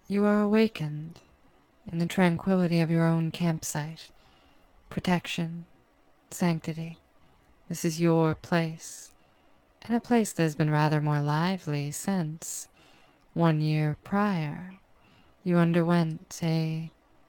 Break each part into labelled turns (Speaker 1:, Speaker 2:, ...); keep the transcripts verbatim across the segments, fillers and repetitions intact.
Speaker 1: You are awakened in the tranquility of your own campsite. Protection, sanctity. This is your place, and a place that has been rather more lively since, one year prior, you underwent a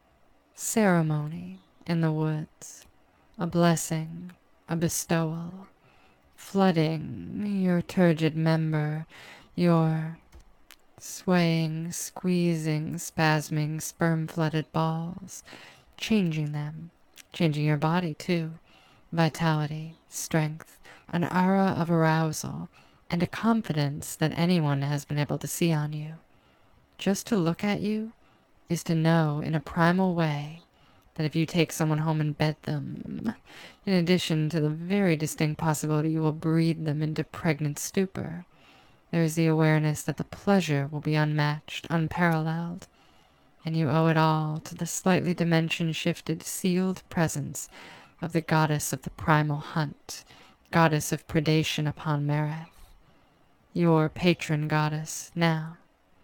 Speaker 1: ceremony in the woods, a blessing, a bestowal, flooding your turgid member, your swaying, squeezing, spasming, sperm-flooded balls, changing them, changing your body too. Vitality, strength, an aura of arousal, and a confidence that anyone has been able to see on you. Just to look at you is to know in a primal way that if you take someone home and bed them, in addition to the very distinct possibility you will breed them into pregnant stupor, there is the awareness that the pleasure will be unmatched, unparalleled, and you owe it all to the slightly dimension-shifted, sealed presence of the goddess of the primal hunt, goddess of predation upon Mereth, your patron goddess now.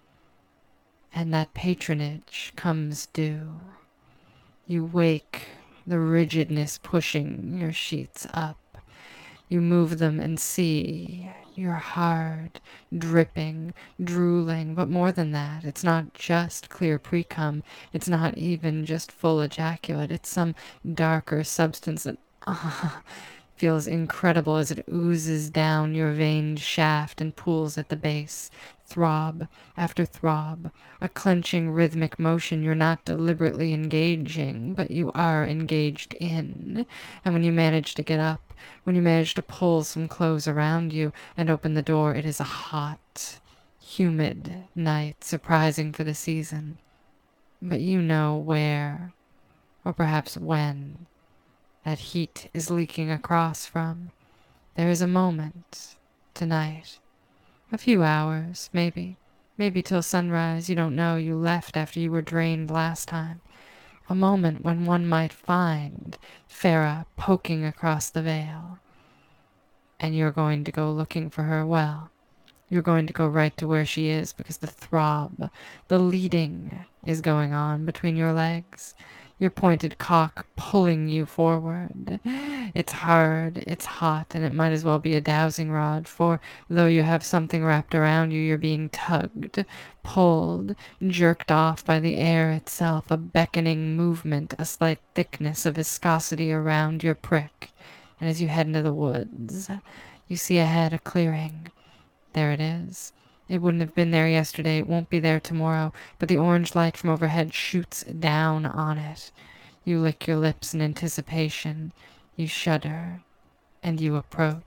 Speaker 1: And that patronage comes due. You wake, the rigidness pushing your sheets up. You move them and see you're hard, dripping, drooling, but more than that, it's not just clear precum, it's not even just full ejaculate, it's some darker substance that uh, feels incredible as it oozes down your veined shaft and pools at the base. Throb after throb, a clenching rhythmic motion you're not deliberately engaging, but you are engaged in. And when you manage to get up, when you manage to pull some clothes around you and open the door, it is a hot, humid night, surprising for the season. But you know where, or perhaps when, that heat is leaking across from. There is a moment, tonight. A few hours, maybe. Maybe till sunrise, you don't know, you left after you were drained last time. A moment when one might find Farah poking across the veil. And you're going to go looking for her. Well, you're going to go right to where she is because the throb, the leading is going on between your legs. Your pointed cock pulling you forward. It's hard, it's hot, and it might as well be a dowsing rod, for though you have something wrapped around you, you're being tugged, pulled, jerked off by the air itself, a beckoning movement, a slight thickness of viscosity around your prick. And as you head into the woods, you see ahead a clearing. There it is. It wouldn't have been there yesterday, it won't be there tomorrow, but the orange light from overhead shoots down on it. You lick your lips in anticipation. You shudder, and you approach.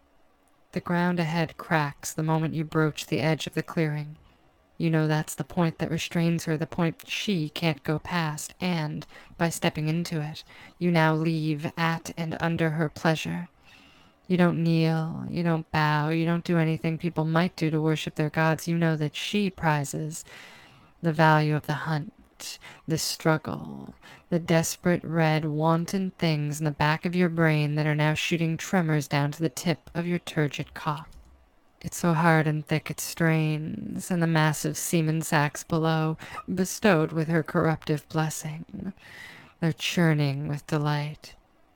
Speaker 1: The ground ahead cracks the moment you broach the edge of the clearing. You know that's the point that restrains her, the point she can't go past, and, by stepping into it, you now leave at and under her pleasure. You don't kneel, you don't bow, you don't do anything people might do to worship their gods. You know that she prizes the value of the hunt, the struggle, the desperate, red, wanton things in the back of your brain that are now shooting tremors down to the tip of your turgid cock. It's so hard and thick it strains, and the massive semen sacs below, bestowed with her corruptive blessing, they're churning with delight.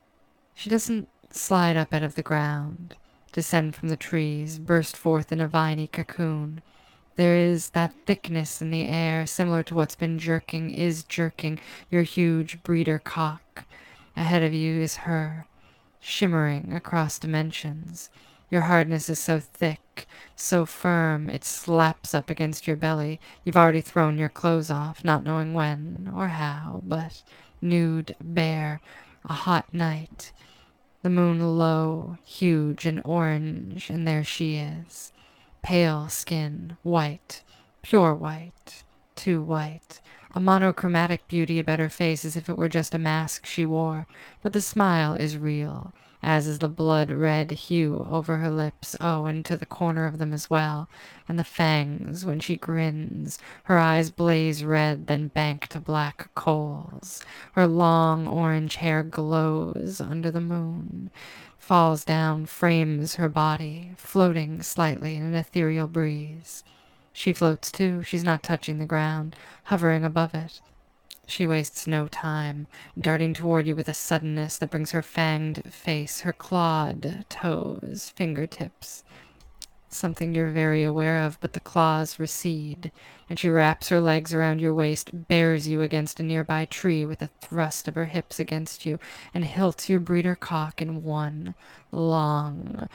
Speaker 1: She doesn't slide up out of the ground, descend from the trees, burst forth in a viney cocoon. There is that thickness in the air, similar to what's been jerking, is jerking your huge breeder cock. Ahead of you is her, shimmering across dimensions. Your hardness is so thick, so firm, it slaps up against your belly. You've already thrown your clothes off, not knowing when or how, but nude, bare, a hot night. The moon low, huge and orange, and there she is. Pale skin, white, pure white, too white. A monochromatic beauty about her face as if it were just a mask she wore, but the smile is real, as is the blood-red hue over her lips, oh, and to the corner of them as well, and the fangs when she grins. Her eyes blaze red, then bank to black coals. Her long orange hair glows under the moon, falls down, frames her body, floating slightly in an ethereal breeze. She floats too. She's not touching the ground, hovering above it. She wastes no time, darting toward you with a suddenness that brings her fanged face, her clawed toes, fingertips. Something you're very aware of, but the claws recede, and she wraps her legs around your waist, bears you against a nearby tree with a thrust of her hips against you, and hilts your breeder cock in one long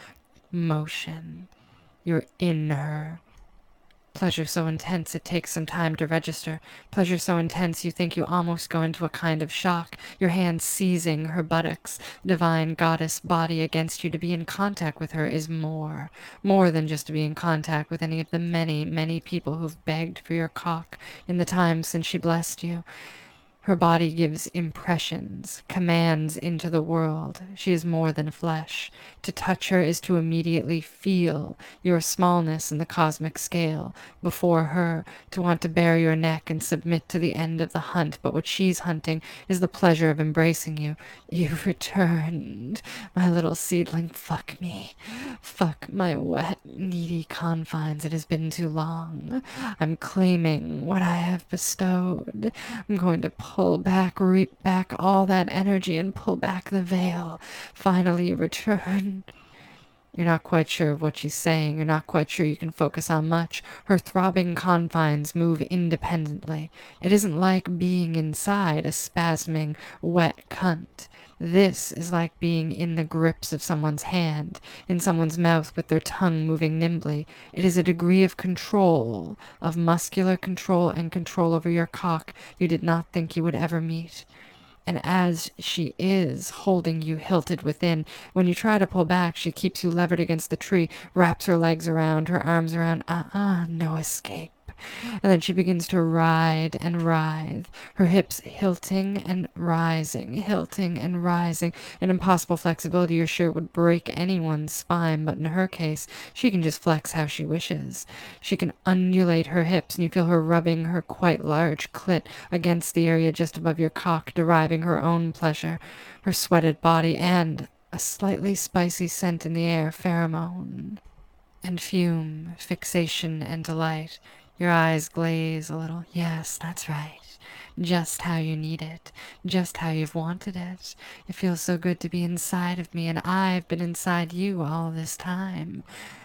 Speaker 1: motion. You're in her. Pleasure so intense it takes some time to register. Pleasure so intense you think you almost go into a kind of shock, your hand seizing her buttocks, divine goddess body against you. To be in contact with her is more, more than just to be in contact with any of the many, many people who've begged for your cock in the time since she blessed you. Her body gives impressions, commands into the world. She is more than flesh. To touch her is to immediately feel your smallness in the cosmic scale. Before her, to want to bare your neck and submit to the end of the hunt. But what she's hunting is the pleasure of embracing you. You've returned, my little seedling. Fuck me. Fuck my wet, needy confines. It has been too long. I'm claiming what I have bestowed. I'm going to pull back, reap back all that energy and pull back the veil. Finally, you return. You're not quite sure of what she's saying. You're not quite sure you can focus on much. Her throbbing confines move independently. It isn't like being inside a spasming, wet cunt. This is like being in the grips of someone's hand, in someone's mouth with their tongue moving nimbly. It is a degree of control, of muscular control and control over your cock you did not think you would ever meet. And as she is holding you hilted within, when you try to pull back, she keeps you levered against the tree, wraps her legs around, her arms around, uh-uh, no escape. And then she begins to ride and writhe, her hips hilting and rising, hilting and rising, an impossible flexibility you're sure would break anyone's spine, but in her case, she can just flex how she wishes. She can undulate her hips, and you feel her rubbing her quite large clit against the area just above your cock, deriving her own pleasure, her sweated body, and a slightly spicy scent in the air, pheromone, and fume, fixation, and delight. Your eyes glaze a little. Yes, that's right. Just how you need it. Just how you've wanted it. It feels so good to be inside of me, and I've been inside you all this time.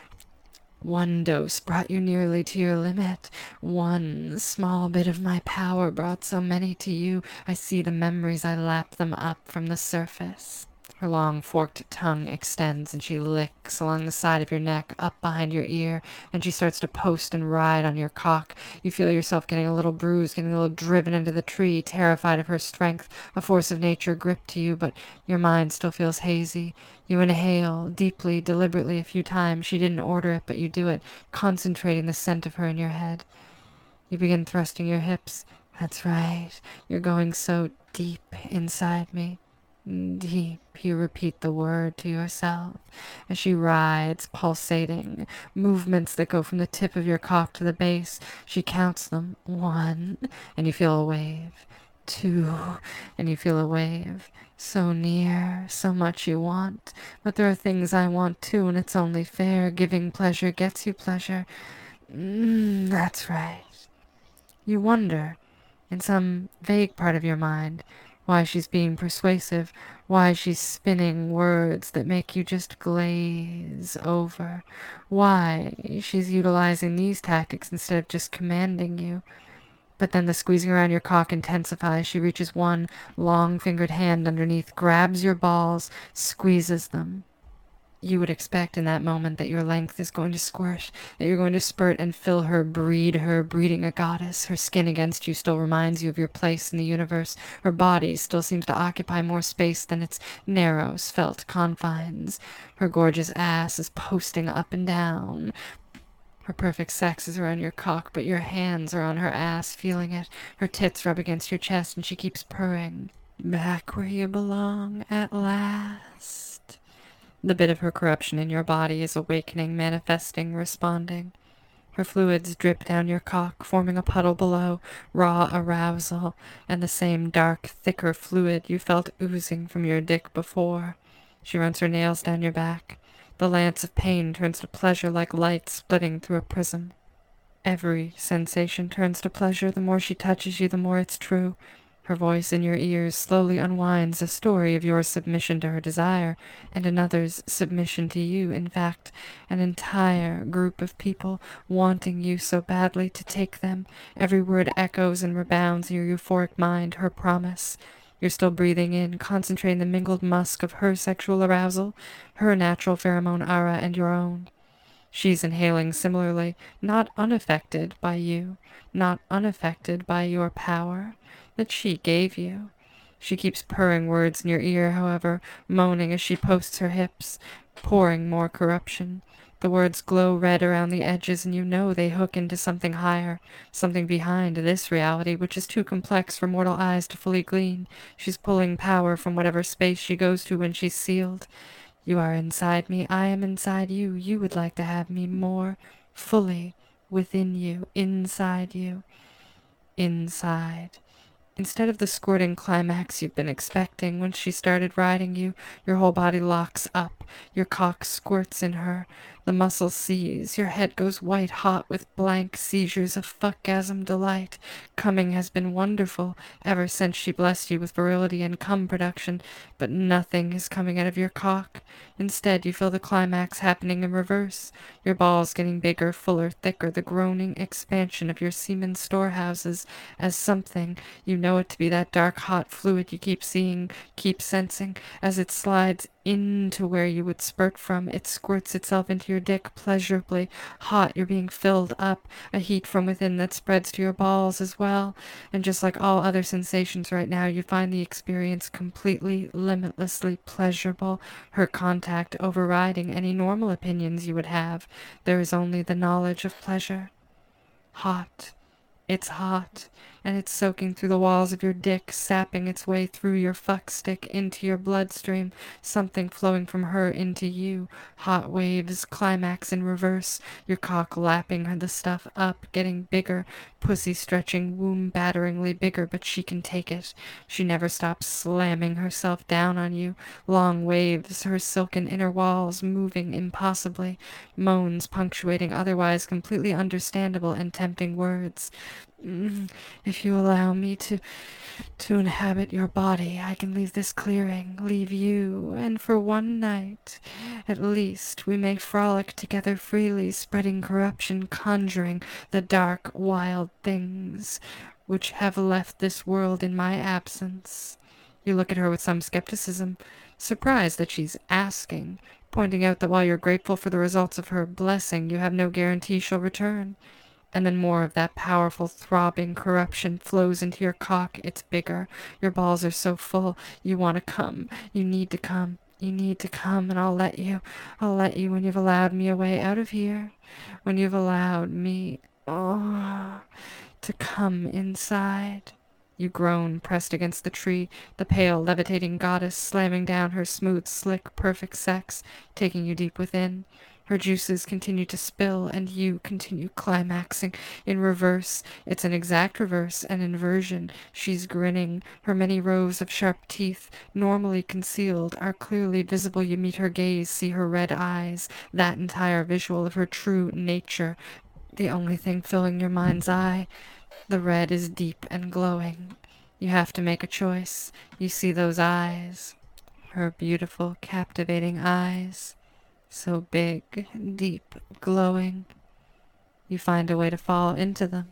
Speaker 1: One dose brought you nearly to your limit. One small bit of my power brought so many to you. I see the memories. I lap them up from the surface. Her long forked tongue extends, and she licks along the side of your neck, up behind your ear, and she starts to post and ride on your cock. You feel yourself getting a little bruised, getting a little driven into the tree, terrified of her strength, a force of nature gripped to you, but your mind still feels hazy. You inhale deeply, deliberately a few times. She didn't order it, but you do it, concentrating the scent of her in your head. You begin thrusting your hips. That's right. You're going so deep inside me. Deep, you repeat the word to yourself as she rides, pulsating, movements that go from the tip of your cock to the base. She counts them. One, and you feel a wave. Two, and you feel a wave. So near, so much you want. But there are things I want too, and it's only fair. Giving pleasure gets you pleasure. Mm, that's right. You wonder, in some vague part of your mind, why she's being persuasive, why she's spinning words that make you just glaze over, why she's utilizing these tactics instead of just commanding you. But then the squeezing around your cock intensifies. She reaches one long-fingered hand underneath, grabs your balls, squeezes them. You would expect in that moment that your length is going to squirt, that you're going to spurt and fill her, breed her, breeding a goddess. Her skin against you still reminds you of your place in the universe. Her body still seems to occupy more space than its narrow, svelte confines. Her gorgeous ass is posting up and down. Her perfect sex is around your cock, but your hands are on her ass, feeling it. Her tits rub against your chest, and she keeps purring. Back where you belong at last. The bit of her corruption in your body is awakening, manifesting, responding. Her fluids drip down your cock, forming a puddle below, raw arousal, and the same dark, thicker fluid you felt oozing from your dick before. She runs her nails down your back. The lance of pain turns to pleasure like light splitting through a prism. Every sensation turns to pleasure. The more she touches you, the more it's true. Her voice in your ears slowly unwinds a story of your submission to her desire and another's submission to you. In fact, an entire group of people wanting you so badly to take them. Every word echoes and rebounds in your euphoric mind, her promise. You're still breathing in, concentrating the mingled musk of her sexual arousal, her natural pheromone aura, and your own. She's inhaling similarly, not unaffected by you, not unaffected by your power that she gave you. She keeps purring words in your ear, however, moaning as she posts her hips, pouring more corruption. The words glow red around the edges, and you know they hook into something higher, something behind this reality, which is too complex for mortal eyes to fully glean. She's pulling power from whatever space she goes to when she's sealed. You are inside me, I am inside you. You would like to have me more fully within you, inside you, inside. Instead of the squirting climax you've been expecting, when she started riding you, your whole body locks up. Your cock squirts in her. The muscles seize. Your head goes white hot with blank seizures of fuckgasm delight. Coming has been wonderful ever since she blessed you with virility and cum production, but nothing is coming out of your cock. Instead, you feel the climax happening in reverse. Your balls getting bigger, fuller, thicker, the groaning expansion of your semen storehouses as something, you know it to be that dark, hot fluid you keep seeing, keep sensing, as it slides into where you would spurt from. It squirts itself into your dick pleasurably. Hot, you're being filled up, a heat from within that spreads to your balls as well. And just like all other sensations right now, you find the experience completely, limitlessly pleasurable, her contact overriding any normal opinions you would have. There is only the knowledge of pleasure. Hot. It's hot, and it's soaking through the walls of your dick, sapping its way through your fuck stick into your bloodstream, something flowing from her into you. Hot waves, climax in reverse, your cock lapping the stuff up, getting bigger, pussy stretching, womb batteringly bigger, but she can take it. She never stops slamming herself down on you. Long waves, her silken inner walls moving impossibly, moans punctuating otherwise completely understandable and tempting words. Mm, if you allow me to to inhabit your body, I can leave this clearing, leave you, and for one night, at least, we may frolic together freely, spreading corruption, conjuring the dark, wild things which have left this world in my absence. You look at her with some skepticism, surprised that she's asking, pointing out that while you're grateful for the results of her blessing, you have no guarantee she'll return. And then more of that powerful, throbbing corruption flows into your cock. It's bigger. Your balls are so full. You want to come. You need to come. You need to come, and I'll let you. I'll let you when you've allowed me a way out of here. When you've allowed me, oh, to come inside. You groan, pressed against the tree, the pale, levitating goddess slamming down her smooth, slick, perfect sex, taking you deep within. Her juices continue to spill, and you continue climaxing in reverse. It's an exact reverse, an inversion. She's grinning. Her many rows of sharp teeth, normally concealed, are clearly visible. You meet her gaze, see her red eyes, that entire visual of her true nature. The only thing filling your mind's eye. The red is deep and glowing. You have to make a choice. You see those eyes. Her beautiful, captivating eyes. So big, deep, glowing. You find a way to fall into them.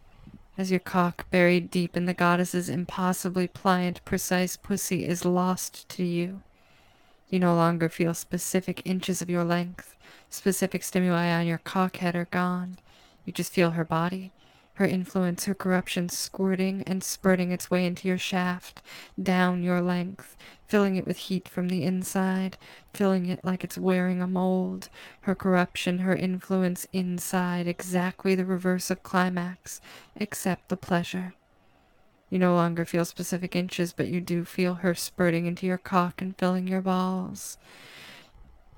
Speaker 1: As your cock, buried deep in the goddess's impossibly pliant, precise pussy, is lost to you. You no longer feel specific inches of your length. Specific stimuli on your cock head are gone. You just feel her body, her influence, her corruption squirting and spurting its way into your shaft, down your length, filling it with heat from the inside, filling it like it's wearing a mold. Her corruption, her influence inside, exactly the reverse of climax, except the pleasure. You no longer feel specific inches, but you do feel her spurting into your cock and filling your balls.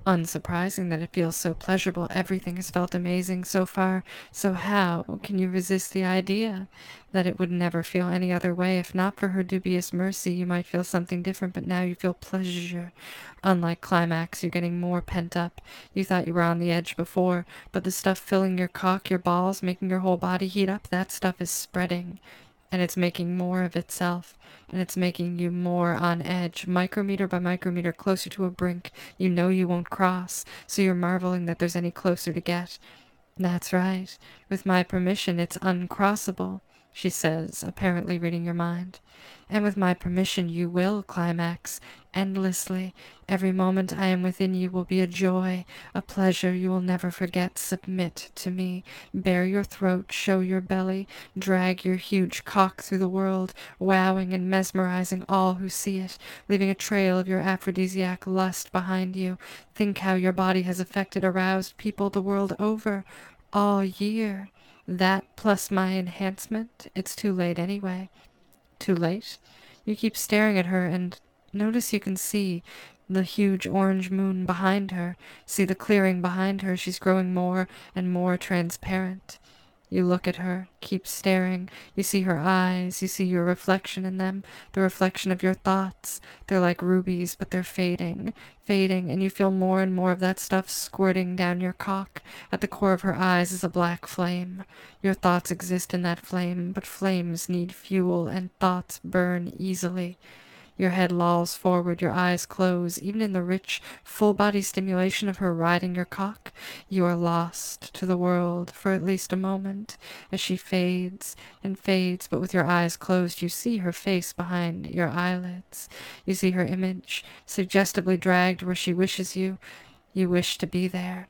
Speaker 1: Unsurprising that it feels so pleasurable. Everything has felt amazing so far. So how can you resist the idea that it would never feel any other way? If not for her dubious mercy, you might feel something different, but now you feel pleasure. Unlike climax, you're getting more pent up. You thought you were on the edge before, but the stuff filling your cock, your balls, making your whole body heat up, that stuff is spreading. And it's making more of itself, and it's making you more on edge, micrometer by micrometer, closer to a brink you know you won't cross, so you're marveling that there's any closer to get. That's right. With my permission, it's uncrossable, she says, apparently reading your mind. And with my permission, you will climax, endlessly. Every moment I am within you will be a joy, a pleasure you will never forget. Submit to me. Bare your throat, show your belly, drag your huge cock through the world, wowing and mesmerizing all who see it, leaving a trail of your aphrodisiac lust behind you. Think how your body has affected, aroused people the world over, all year. That plus my enhancement, it's too late anyway. Too late? You keep staring at her and notice you can see the huge orange moon behind her. See the clearing behind her. She's growing more and more transparent. You look at her, keep staring. You see her eyes, you see your reflection in them, the reflection of your thoughts. They're like rubies, but they're fading, fading, and you feel more and more of that stuff squirting down your cock. At the core of her eyes is a black flame. Your thoughts exist in that flame, but flames need fuel, and thoughts burn easily. Your head lolls forward, your eyes close. Even in the rich, full-body stimulation of her riding your cock, you are lost to the world for at least a moment. As she fades and fades, but with your eyes closed, you see her face behind your eyelids. You see her image, suggestively dragged where she wishes you. You wish to be there.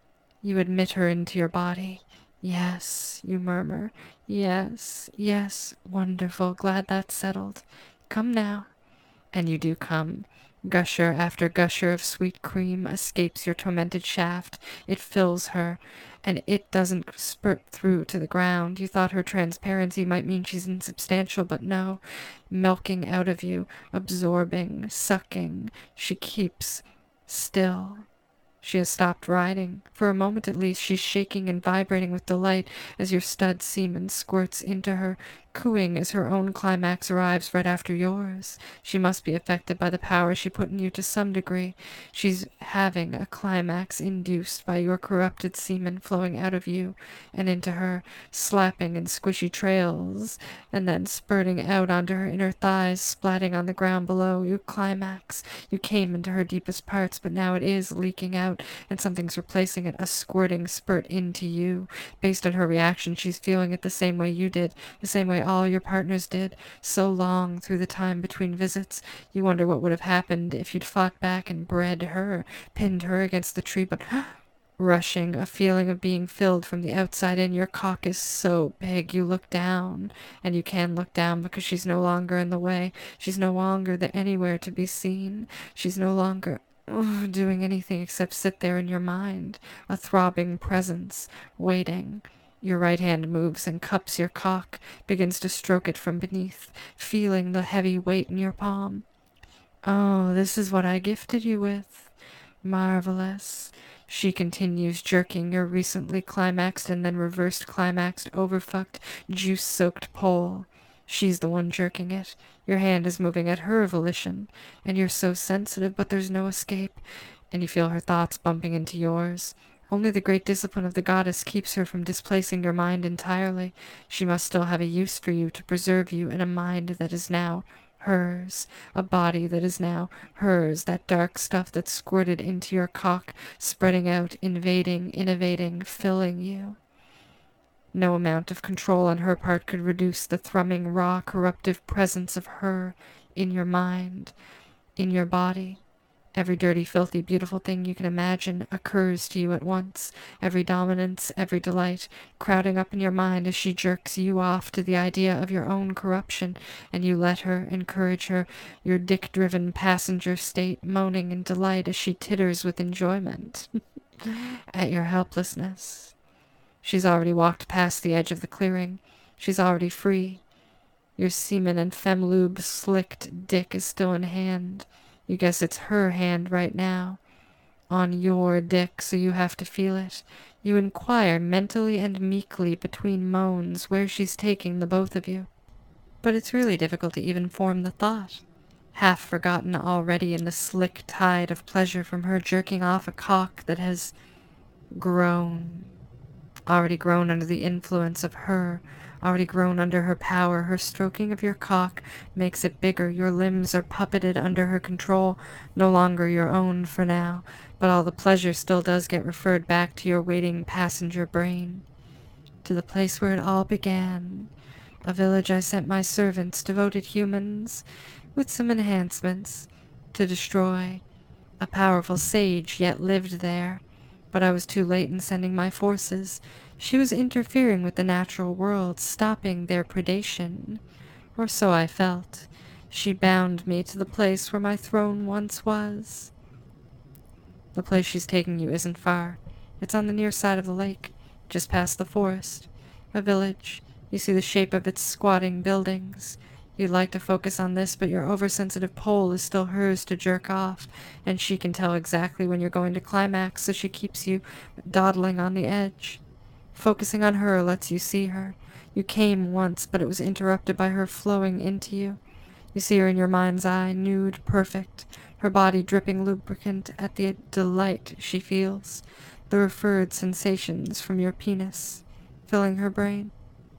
Speaker 1: You admit her into your body. Yes, you murmur. Yes, yes, wonderful, glad that's settled. Come now. And you do come. Gusher after gusher of sweet cream escapes your tormented shaft. It fills her, and it doesn't spurt through to the ground. You thought her transparency might mean she's insubstantial, but no. Milking out of you, absorbing, sucking. She keeps still. She has stopped riding. For a moment at least, she's shaking and vibrating with delight as your stud semen squirts into her, cooing as her own climax arrives right after yours. She must be affected by the power she put in you to some degree. She's having a climax induced by your corrupted semen flowing out of you and into her, slapping in squishy trails, and then spurting out onto her inner thighs, splatting on the ground below. You climax. You came into her deepest parts, but now it is leaking out, and something's replacing it, a squirting spurt into you. Based on her reaction, she's feeling it the same way you did, the same way all your partners did, so long through the time between visits. You wonder what would have happened if you'd fought back and bred her, pinned her against the tree, but rushing, a feeling of being filled from the outside in. Your cock is so big you look down, and you can look down because she's no longer in the way. She's no longer there anywhere to be seen. She's no longer oh, doing anything except sit there in your mind, a throbbing presence, waiting. Your right hand moves and cups your cock, begins to stroke it from beneath, feeling the heavy weight in your palm. Oh, this is what I gifted you with. Marvelous. She continues, jerking your recently climaxed and then reversed climaxed, overfucked, juice-soaked pole. She's the one jerking it. Your hand is moving at her volition, and you're so sensitive, but there's no escape, and you feel her thoughts bumping into yours. Only the great discipline of the goddess keeps her from displacing your mind entirely. She must still have a use for you, to preserve you in a mind that is now hers, a body that is now hers, that dark stuff that squirted into your cock, spreading out, invading, innovating, filling you. No amount of control on her part could reduce the thrumming, raw, corruptive presence of her in your mind, in your body. Every dirty, filthy, beautiful thing you can imagine occurs to you at once. Every dominance, every delight, crowding up in your mind as she jerks you off to the idea of your own corruption, and you let her, encourage her, your dick-driven passenger state, moaning in delight as she titters with enjoyment at your helplessness. She's already walked past the edge of the clearing. She's already free. Your semen and fem-lube slicked dick is still in hand. You guess it's her hand right now. on your dick, so you have to feel it. You inquire mentally and meekly between moans where she's taking the both of you. But it's really difficult to even form the thought. Half forgotten already in the slick tide of pleasure from her jerking off a cock that has grown. Already grown under the influence of her, already grown under her power. Her stroking of your cock makes it bigger. Your limbs are puppeted under her control, no longer your own for now, but all the pleasure still does get referred back to your waiting passenger brain, to the place where it all began. A village I sent my servants, devoted humans, with some enhancements, to destroy. A powerful sage yet lived there, but I was too late in sending my forces. She was interfering with the natural world, stopping their predation. Or so I felt. She bound me to the place where my throne once was. The place she's taking you isn't far. It's on the near side of the lake, just past the forest. A village. You see the shape of its squatting buildings. You'd like to focus on this, but your oversensitive pole is still hers to jerk off, and she can tell exactly when you're going to climax, so she keeps you dawdling on the edge. Focusing on her lets you see her. You came once, but it was interrupted by her flowing into you. You see her in your mind's eye, nude, perfect, her body dripping lubricant at the delight she feels, the referred sensations from your penis, filling her brain.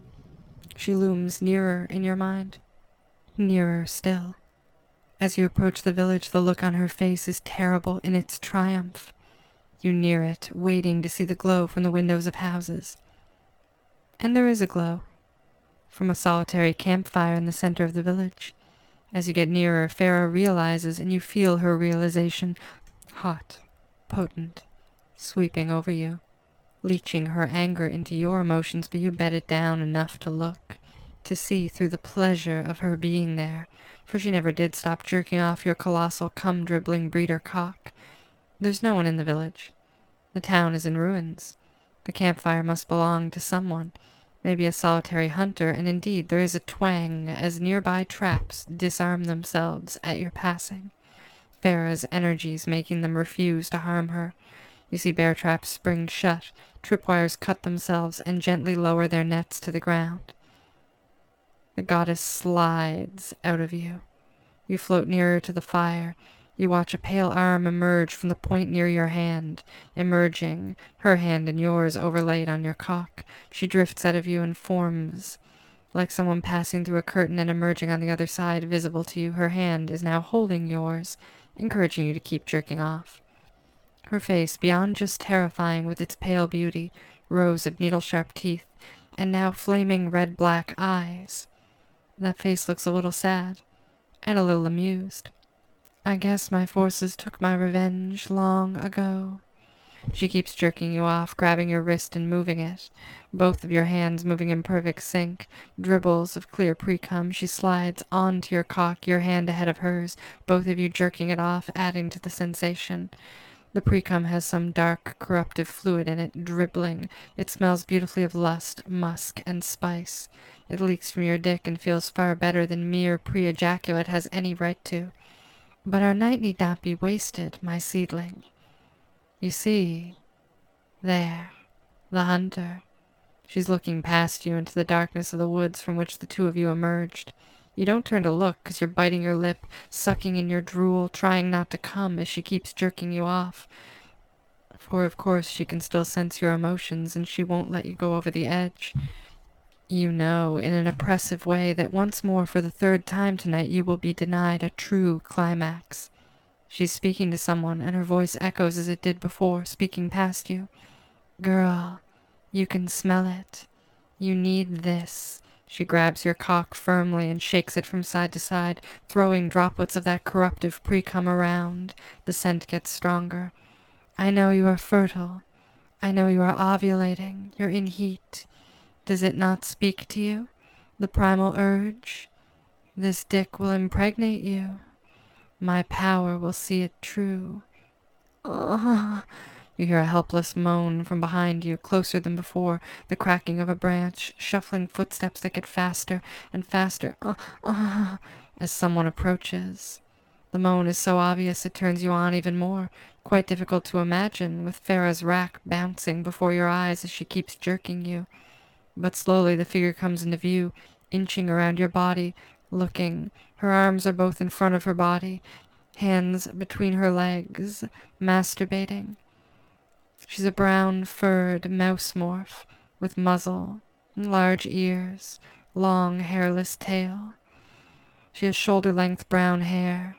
Speaker 1: She looms nearer in your mind. Nearer still. As you approach the village, the look on her face is terrible in its triumph. You near it, waiting to see the glow from the windows of houses. And there is a glow, from a solitary campfire in the center of the village. As you get nearer, Farah realizes, and you feel her realization, hot, potent, sweeping over you, leaching her anger into your emotions, but you bed it down enough to look, to see through the pleasure of her being there, for she never did stop jerking off your colossal cum-dribbling breeder cock. There's no one in the village. The town is in ruins. The campfire must belong to someone, maybe a solitary hunter, and indeed there is a twang as nearby traps disarm themselves at your passing, Farah's energies making them refuse to harm her. You see bear traps spring shut, tripwires cut themselves and gently lower their nets to the ground. The goddess slides out of you. You float nearer to the fire. You watch a pale arm emerge from the point near your hand. Emerging, her hand and yours overlaid on your cock. She drifts out of you and forms like someone passing through a curtain and emerging on the other side, visible to you. Her hand is now holding yours, encouraging you to keep jerking off. Her face, beyond just terrifying with its pale beauty, rows of needle-sharp teeth, and now flaming red-black eyes. That face looks a little sad, and a little amused. I guess my forces took my revenge long ago. She keeps jerking you off, grabbing your wrist and moving it, both of your hands moving in perfect sync, dribbles of clear pre-cum. She slides onto your cock, your hand ahead of hers, both of you jerking it off, adding to the sensation. The pre-cum has some dark, corruptive fluid in it, dribbling. It smells beautifully of lust, musk, and spice. It leaks from your dick and feels far better than mere pre-ejaculate has any right to. But our night need not be wasted, my seedling. You see, there, the hunter. She's looking past you into the darkness of the woods from which the two of you emerged. You don't turn to look, because you're biting your lip, sucking in your drool, trying not to come as she keeps jerking you off. For of course she can still sense your emotions, and she won't let you go over the edge. You know, in an oppressive way, that once more for the third time tonight you will be denied a true climax. She's speaking to someone, and her voice echoes as it did before, speaking past you. Girl, you can smell it. You need this. She grabs your cock firmly and shakes it from side to side, throwing droplets of that corruptive pre-cum around. The scent gets stronger. I know you are fertile. I know you are ovulating. You're in heat. Does it not speak to you? The primal urge? This dick will impregnate you. My power will see it true. Ugh. You hear a helpless moan from behind you, closer than before, the cracking of a branch, shuffling footsteps that get faster and faster uh, uh, as someone approaches. The moan is so obvious it turns you on even more, quite difficult to imagine, with Farah's rack bouncing before your eyes as she keeps jerking you. But slowly the figure comes into view, inching around your body, looking. Her arms are both in front of her body, hands between her legs, masturbating. She's a brown, furred mouse morph, with muzzle, large ears, long, hairless tail. She has shoulder-length brown hair,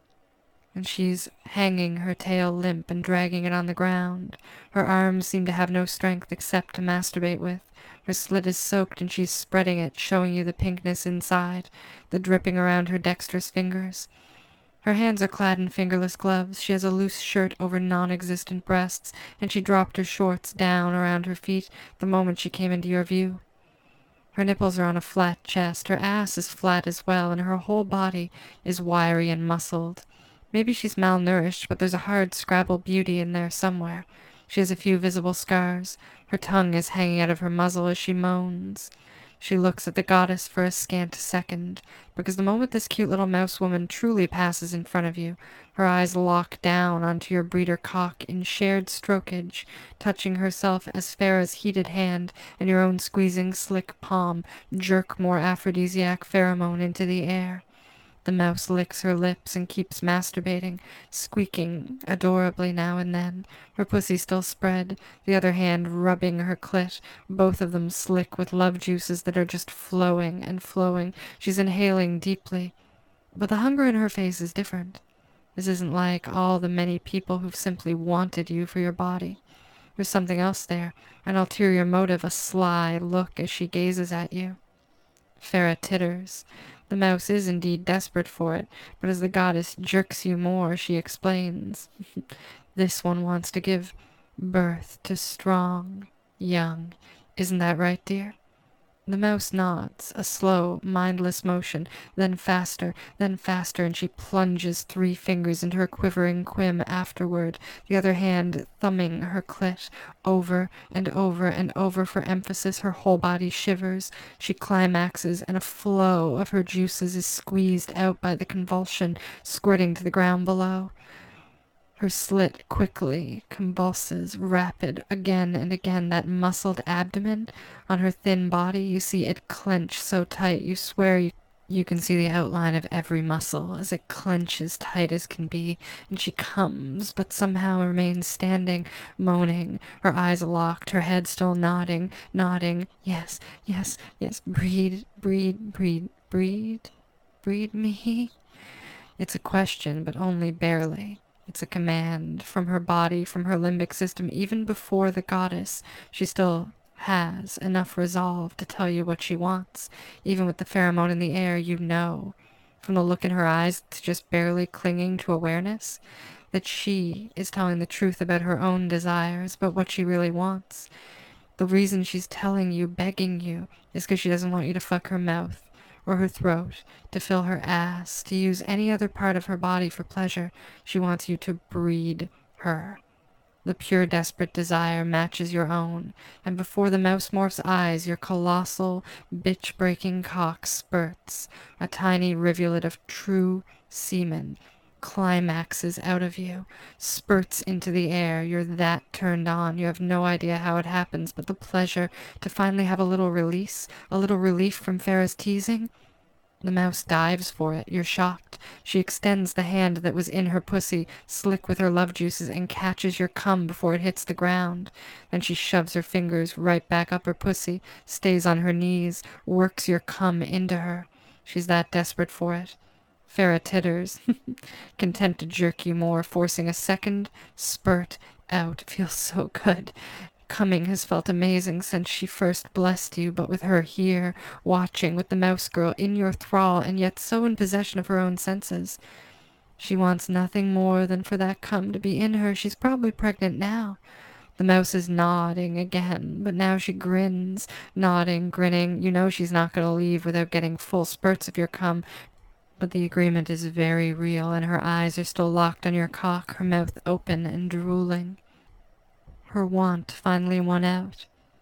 Speaker 1: and she's hanging her tail limp and dragging it on the ground. Her arms seem to have no strength except to masturbate with. Her slit is soaked and she's spreading it, showing you the pinkness inside, the dripping around her dexterous fingers. Her hands are clad in fingerless gloves. She has a loose shirt over non-existent breasts, and she dropped her shorts down around her feet the moment she came into your view. Her nipples are on a flat chest, her ass is flat as well, and her whole body is wiry and muscled. Maybe she's malnourished, but there's a hard Scrabble beauty in there somewhere. She has a few visible scars. Her tongue is hanging out of her muzzle as she moans. She looks at the goddess for a scant second, because the moment this cute little mouse woman truly passes in front of you, her eyes lock down onto your breeder cock in shared strokage, touching herself as Farah's heated hand and your own squeezing slick palm jerk more aphrodisiac pheromone into the air. The mouse licks her lips and keeps masturbating, squeaking adorably now and then, her pussy still spread, the other hand rubbing her clit, both of them slick with love juices that are just flowing and flowing. She's inhaling deeply. But the hunger in her face is different. This isn't like all the many people who've simply wanted you for your body. There's something else there, an ulterior motive, a sly look as she gazes at you. Farah titters. The mouse is indeed desperate for it, but as the goddess jerks you more, she explains. This one wants to give birth to strong, young. Isn't that right, dear? The mouse nods, a slow, mindless motion, then faster, then faster, and she plunges three fingers into her quivering quim afterward, the other hand thumbing her clit, over and over and over for emphasis. Her whole body shivers. She climaxes, and a flow of her juices is squeezed out by the convulsion, squirting to the ground below. Her slit quickly convulses, rapid, again and again. That muscled abdomen on her thin body, you see it clench so tight, you swear you, you can see the outline of every muscle as it clenches tight as can be, and she comes, but somehow remains standing, moaning, her eyes locked, her head still nodding, nodding. Yes, yes, yes, breed, breed, breed, breed, breed me? It's a question, but only barely. It's a command from her body, from her limbic system. Even before the goddess, she still has enough resolve to tell you what she wants. Even with the pheromone in the air, you know, from the look in her eyes to just barely clinging to awareness, that she is telling the truth about her own desires, about what she really wants. The reason she's telling you, begging you, is because she doesn't want you to fuck her mouth or her throat, to fill her ass, to use any other part of her body for pleasure. She wants you to breed her. The pure desperate desire matches your own, and before the mouse morph's eyes, your colossal, bitch-breaking cock spurts, a tiny rivulet of true semen, climaxes out of you, spurts into the air. You're that turned on. You have no idea how it happens, but the pleasure to finally have a little release, a little relief from Farah's teasing. The mouse dives for it. You're shocked. She extends the hand that was in her pussy, slick with her love juices, and catches your cum before it hits the ground. Then she shoves her fingers right back up her pussy, stays on her knees, works your cum into her. She's that desperate for it. Farah titters, content to jerk you more, forcing a second spurt out. Feels so good. Coming has felt amazing since she first blessed you, but with her here, watching, with the mouse girl in your thrall, and yet so in possession of her own senses. She wants nothing more than for that cum to be in her. She's probably pregnant now. The mouse is nodding again, but now she grins, nodding, grinning. You know she's not going to leave without getting full spurts of your cum. But the agreement is very real, and her eyes are still locked on your cock, her mouth open and drooling. Her want finally won out.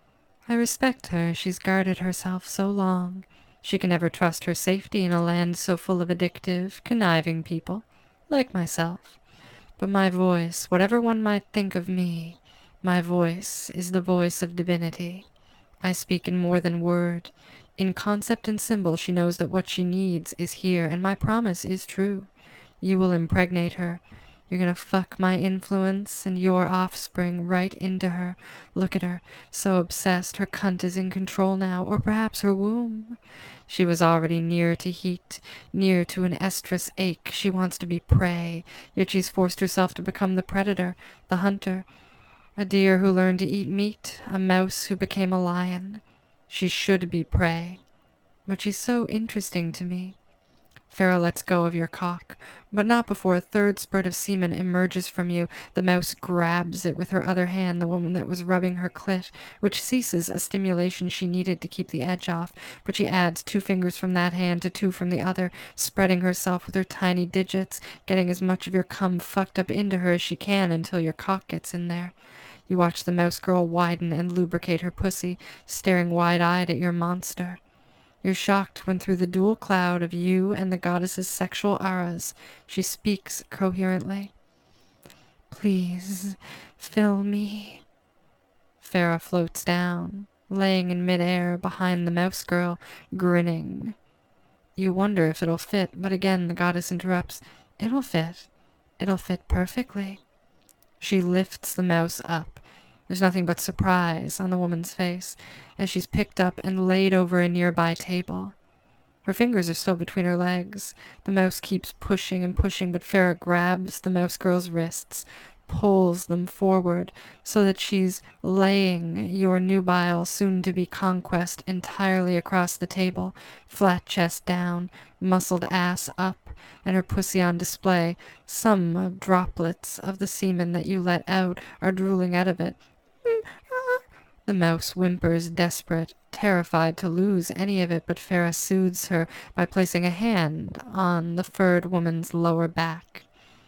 Speaker 1: I respect her. She's guarded herself so long. She can never trust her safety in a land so full of addictive, conniving people. like myself. But my voice, whatever one might think of me, my voice is the voice of divinity. I speak in more than word. In concept and symbol she knows that what she needs is here, and my promise is true. You will impregnate her. You're gonna fuck my influence and your offspring right into her. Look at her, so obsessed her cunt is in control now, or perhaps her womb. She was already near to heat, near to an estrus ache. She wants to be prey, yet she's forced herself to become the predator, the hunter. A deer who learned to eat meat, a mouse who became a lion. She should be prey, but she's so interesting to me. Farah lets go of your cock, but not before a third spurt of semen emerges from you. The mouse grabs it with her other hand, the woman that was rubbing her clit, which ceases a stimulation she needed to keep the edge off, but she adds two fingers from that hand to two from the other, spreading herself with her tiny digits, getting as much of your cum fucked up into her as she can until your cock gets in there. You watch the mouse girl widen and lubricate her pussy, staring wide-eyed at your monster. You're shocked when through the dual cloud of you and the goddess's sexual auras, she speaks coherently. Please, fill me. Farah floats down, laying in midair behind the mouse girl, grinning. You wonder if it'll fit, but again the goddess interrupts. It'll fit. It'll fit perfectly. She lifts the mouse up. There's nothing but surprise on the woman's face as she's picked up and laid over a nearby table. Her fingers are still between her legs. The mouse keeps pushing and pushing, but Farah grabs the mouse girl's wrists, pulls them forward so that she's laying your nubile soon-to-be conquest entirely across the table, flat chest down, muscled ass up, and her pussy on display. Some droplets of the semen that you let out are drooling out of it. The mouse whimpers, desperate, terrified to lose any of it, but Farah soothes her by placing a hand on the furred woman's lower back.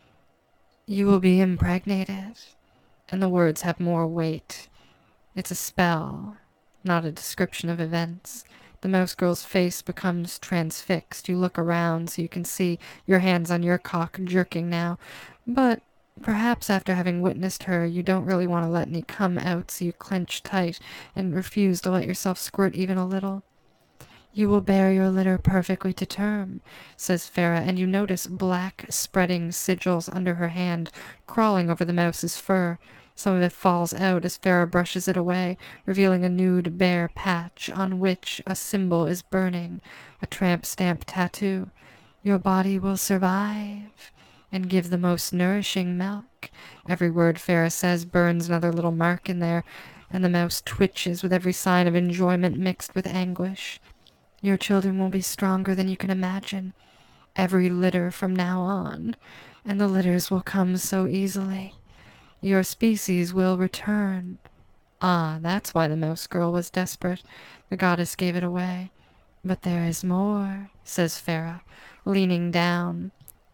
Speaker 1: You will be impregnated, and the words have more weight. It's a spell, not a description of events. The mouse girl's face becomes transfixed. You look around so you can see your hands on your cock jerking now, but perhaps after having witnessed her, you don't really want to let any come out, so you clench tight and refuse to let yourself squirt even a little. You will bear your litter perfectly to term, says Farah, and you notice black spreading sigils under her hand, crawling over the mouse's fur. Some of it falls out as Farah brushes it away, revealing a nude bare patch on which a symbol is burning, a tramp stamp tattoo. Your body will survive and give the most nourishing milk. Every word Farah says burns another little mark in there, and the mouse twitches with every sign of enjoyment mixed with anguish. Your children will be stronger than you can imagine. Every litter from now on, and the litters will come so easily. Your species will return. Ah, that's why the mouse girl was desperate. The goddess gave it away. But there is more, says Farah, leaning down.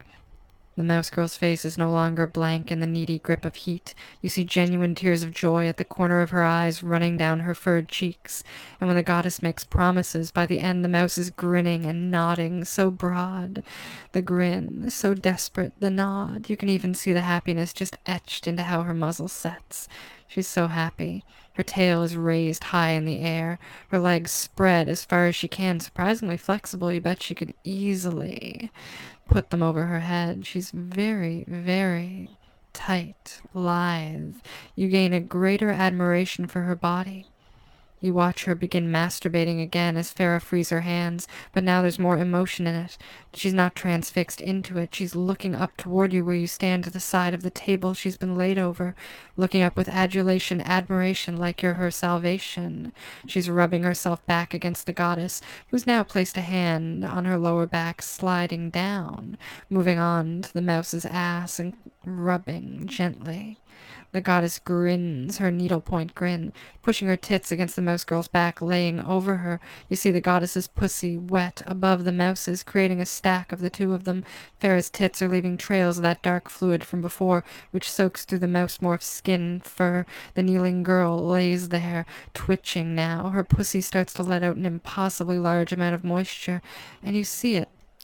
Speaker 1: The mouse girl's face is no longer blank in the needy grip of heat. You see genuine tears of joy at the corner of her eyes running down her furred cheeks. And when the goddess makes promises, by the end the mouse is grinning and nodding, so broad. The grin, so desperate, the nod. You can even see the happiness just etched into how her muzzle sets. She's so happy. Her tail is raised high in the air. Her legs spread as far as she can, surprisingly flexible. You bet she could easily put them over her head. She's very, very tight, lithe. You gain a greater admiration for her body. You watch her begin masturbating again as Farah frees her hands, but now there's more emotion in it. She's not transfixed into it. She's looking up toward you where you stand to the side of the table she's been laid over, looking up with adulation, admiration, like you're her salvation. She's rubbing herself back against the goddess, who's now placed a hand on her lower back, sliding down, moving on to the mouse's ass and rubbing gently. The goddess grins her needlepoint grin, pushing her tits against the mouse girl's back, laying over her. You see the goddess's pussy wet above the mouse's, creating a stack of the two of them. Farah's tits are leaving trails of that dark fluid from before, which soaks through the mouse morph's skin, fur. The kneeling girl lays there, twitching now. Her pussy starts to let out an impossibly large amount of moisture, and you see it.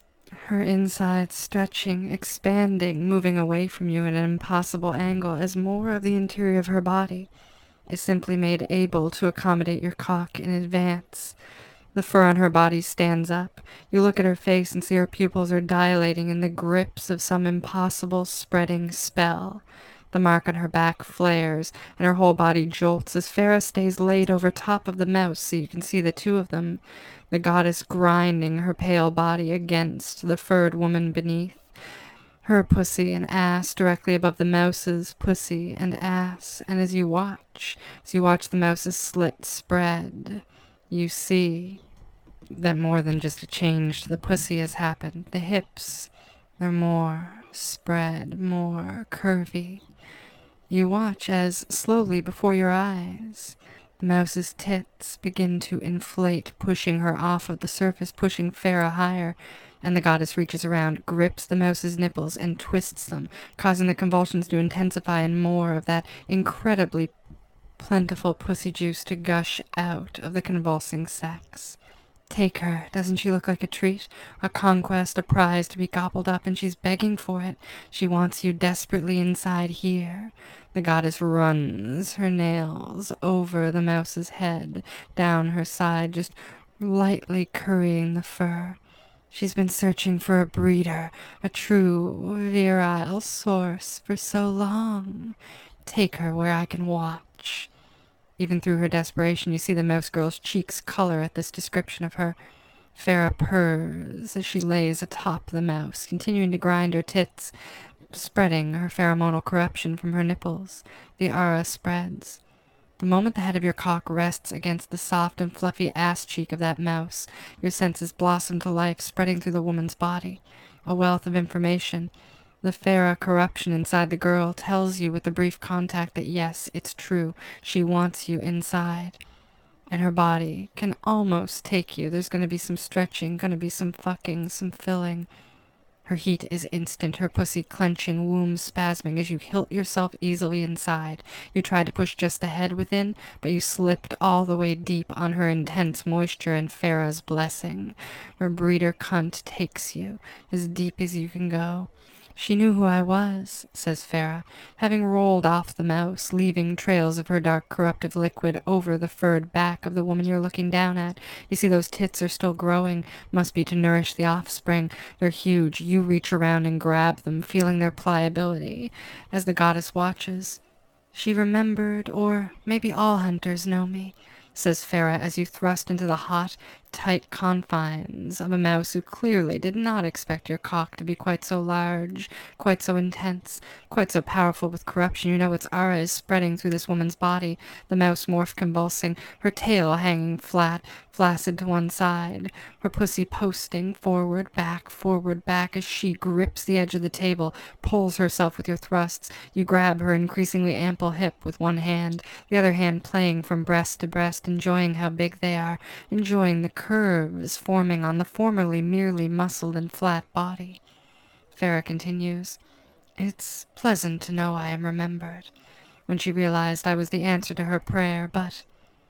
Speaker 1: her insides stretching, expanding, moving away from you at an impossible angle as more of the interior of her body is simply made able to accommodate your cock in advance. The fur on her body stands up. You look at her face and see her pupils are dilating in the grips of some impossible spreading spell. The mark on her back flares, and her whole body jolts as Farah stays laid over top of the mouse so you can see the two of them, the goddess grinding her pale body against the furred woman beneath. Her pussy and ass directly above the mouse's pussy and ass, and as you watch, as you watch the mouse's slit spread, you see that more than just a change to the pussy has happened. The hips, they're more spread, more curvy. You watch as, slowly before your eyes, the mouse's tits begin to inflate, pushing her off of the surface, pushing Farah higher, and the goddess reaches around, grips the mouse's nipples, and twists them, causing the convulsions to intensify and more of that incredibly plentiful pussy juice to gush out of the convulsing sex. Take her. Doesn't she look like a treat? A conquest, a prize to be gobbled up, and she's begging for it. She wants you desperately inside here. The goddess runs her nails over the mouse's head, down her side, just lightly currying the fur. She's been searching for a breeder, a true virile source for so long. Take her where I can watch. Even through her desperation, you see the mouse girl's cheeks color at this description of her. Farah purrs as she lays atop the mouse, continuing to grind her tits, spreading her pheromonal corruption from her nipples. The aura spreads. The moment the head of your cock rests against the soft and fluffy ass cheek of that mouse, your senses blossom to life, spreading through the woman's body. A wealth of information. The Farah corruption inside the girl tells you with the brief contact that yes, it's true. She wants you inside. And her body can almost take you. There's going to be some stretching, going to be some fucking, some filling. Her heat is instant, her pussy clenching, womb spasming as you hilt yourself easily inside. You tried to push just the head within, but you slipped all the way deep on her intense moisture and Farah's blessing. Her breeder cunt takes you, as deep as you can go. She knew who I was, says Farah, having rolled off the mouse, leaving trails of her dark corruptive liquid over the furred back of the woman you're looking down at. You see those tits are still growing, must be to nourish the offspring. They're huge. You reach around and grab them, feeling their pliability, as the goddess watches. She remembered, or maybe all hunters know me, says Farah as you thrust into the hot, tight confines of a mouse who clearly did not expect your cock to be quite so large, quite so intense, quite so powerful with corruption. You know its aura is spreading through this woman's body, the mouse morph convulsing, her tail hanging flat, flaccid to one side, her pussy posting forward, back, forward, back as she grips the edge of the table, pulls herself with your thrusts. You grab her increasingly ample hip with one hand, the other hand playing from breast to breast, enjoying how big they are, enjoying the curves forming on the formerly merely muscled and flat body. Farah continues, It's pleasant to know I am remembered. When she realized I was the answer to her prayer, but...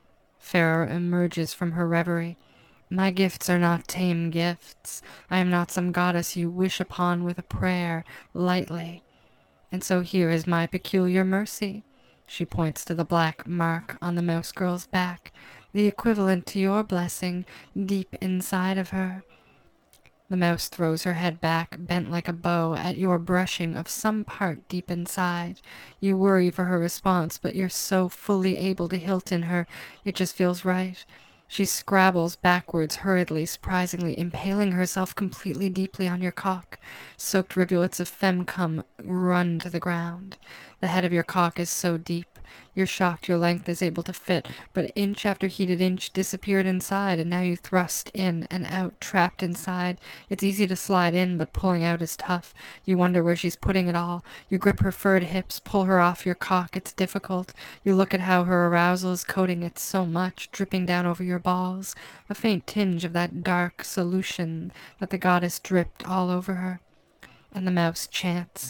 Speaker 1: Farah emerges from her reverie. My gifts are not tame gifts. I am not some goddess you wish upon with a prayer, lightly. And so here is my peculiar mercy. She points to the black mark on the mouse girl's back, the equivalent to your blessing, deep inside of her. The mouse throws her head back, bent like a bow, at your brushing of some part deep inside. You worry for her response, but you're so fully able to hilt in her, it just feels right. She scrabbles backwards hurriedly, surprisingly, impaling herself completely deeply on your cock. Soaked rivulets of fem-cum run to the ground. The head of your cock is so deep. You're shocked your length is able to fit, but inch after heated inch disappeared inside, and now you thrust in and out, trapped inside. It's easy to slide in, but pulling out is tough. You wonder where she's putting it all. You grip her furred hips, pull her off your cock. It's difficult. You look at how her arousal is coating it so much, dripping down over your balls, a faint tinge of that dark solution that the goddess dripped all over her. And the mouse chants,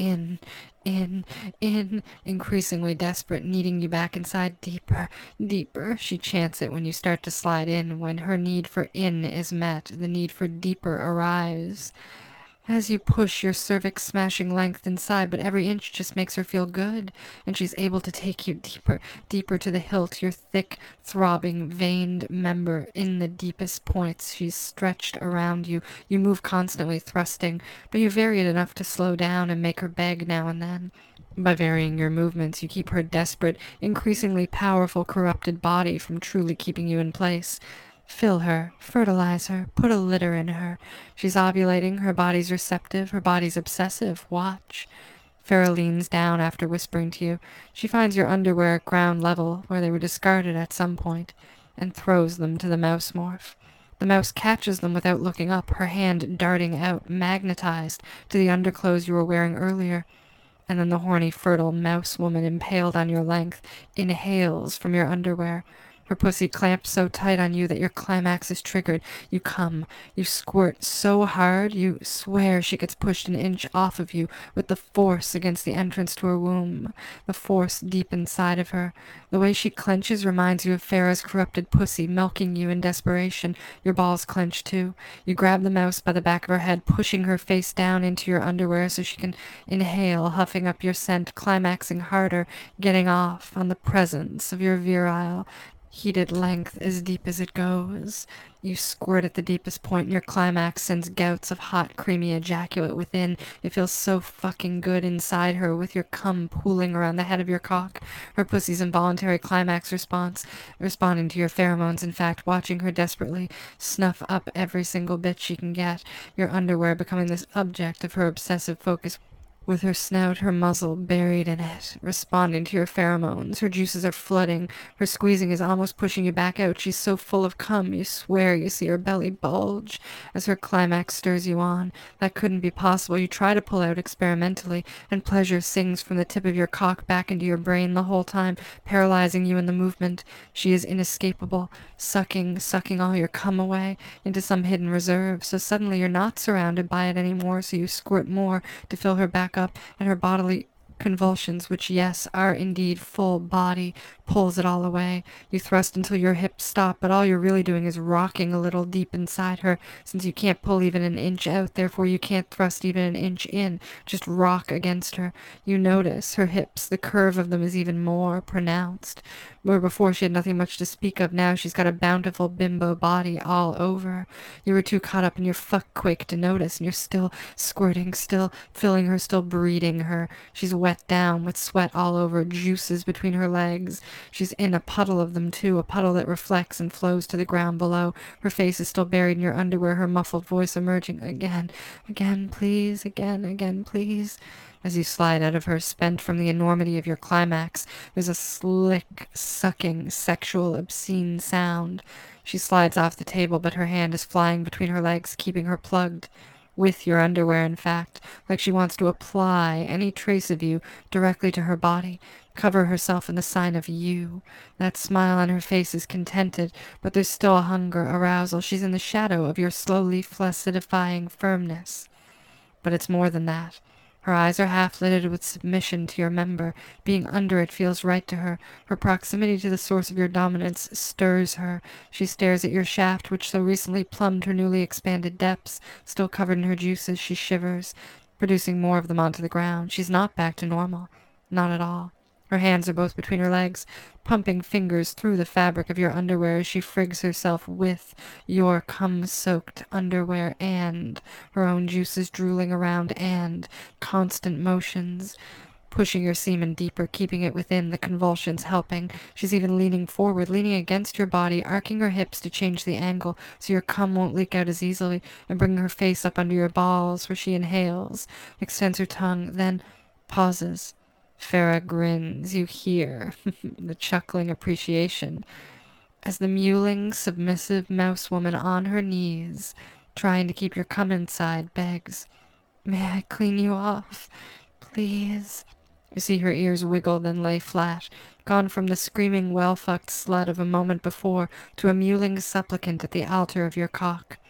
Speaker 1: in, in, in, increasingly desperate, needing you back inside deeper, deeper. She chants it when you start to slide in. When her need for in is met, the need for deeper arrives. As you push your cervix smashing length inside, but every inch just makes her feel good, and she's able to take you deeper, deeper to the hilt, your thick, throbbing, veined member in the deepest points. She's stretched around you. You move constantly, thrusting, but you vary it enough to slow down and make her beg now and then. By varying your movements, you keep her desperate, increasingly powerful, corrupted body from truly keeping you in place. Fill her, fertilize her, put a litter in her. She's ovulating, her body's receptive, her body's obsessive. Watch. Farah leans down after whispering to you. She finds your underwear at ground level, where they were discarded at some point, and throws them to the mouse morph. The mouse catches them without looking up, her hand darting out, magnetized to the underclothes you were wearing earlier. And then the horny, fertile mouse woman impaled on your length inhales from your underwear. Her pussy clamps so tight on you that your climax is triggered. You come. You squirt so hard you swear she gets pushed an inch off of you with the force against the entrance to her womb. The force deep inside of her. The way she clenches reminds you of Farah's corrupted pussy milking you in desperation. Your balls clench too. You grab the mouse by the back of her head, pushing her face down into your underwear so she can inhale, huffing up your scent, climaxing harder, getting off on the presence of your virile, heated length as deep as it goes. You squirt at the deepest point and your climax sends gouts of hot, creamy ejaculate within. It feels so fucking good inside her with your cum pooling around the head of your cock. Her pussy's involuntary climax response, responding to your pheromones, in fact, watching her desperately snuff up every single bit she can get. Your underwear becoming this object of her obsessive focus, with her snout, her muzzle buried in it, responding to your pheromones. Her juices are flooding. Her squeezing is almost pushing you back out. She's so full of cum, you swear you see her belly bulge as her climax stirs you on. That couldn't be possible. You try to pull out experimentally, and pleasure sings from the tip of your cock back into your brain the whole time, paralyzing you in the movement. She is inescapable, sucking, sucking all your cum away into some hidden reserve. So suddenly you're not surrounded by it anymore, so you squirt more to fill her back up, and her bodily convulsions, which, yes, are indeed full body, pulls it all away. You thrust until your hips stop, but all you're really doing is rocking a little deep inside her, since you can't pull even an inch out, therefore you can't thrust even an inch in. Just rock against her. You notice her hips, the curve of them is even more pronounced. Where before she had nothing much to speak of, now she's got a bountiful bimbo body all over. You were too caught up in your fuck quake to notice, and you're still squirting, still filling her, still breeding her. She's wet down with sweat all over, juices between her legs. She's in a puddle of them too, a puddle that reflects and flows to the ground below. Her face is still buried in your underwear, her muffled voice emerging. Again, again, please, again, again, please. As you slide out of her, spent from the enormity of your climax, there's a slick, sucking, sexual, obscene sound. She slides off the table, but her hand is flying between her legs, keeping her plugged. With your underwear, in fact, like she wants to apply any trace of you directly to her body, cover herself in the sign of you. That smile on her face is contented, but there's still a hunger, arousal. She's in the shadow of your slowly flaccidifying firmness. But it's more than that. Her eyes are half-lidded with submission to your member. Being under it feels right to her. Her proximity to the source of your dominance stirs her. She stares at your shaft, which so recently plumbed her newly expanded depths. Still covered in her juices, she shivers, producing more of them onto the ground. She's not back to normal. Not at all. Her hands are both between her legs, pumping fingers through the fabric of your underwear as she frigs herself with your cum-soaked underwear and her own juices drooling around and constant motions, pushing your semen deeper, keeping it within, the convulsions helping. She's even leaning forward, leaning against your body, arcing her hips to change the angle so your cum won't leak out as easily, and bringing her face up under your balls where she inhales, extends her tongue, then pauses. Farah grins. You hear the chuckling appreciation as the mewling, submissive mouse woman on her knees, trying to keep your cum inside, begs, "May I clean you off, please?" You see her ears wiggle, then lay flat, gone from the screaming, well-fucked slut of a moment before to a mewling supplicant at the altar of your cock.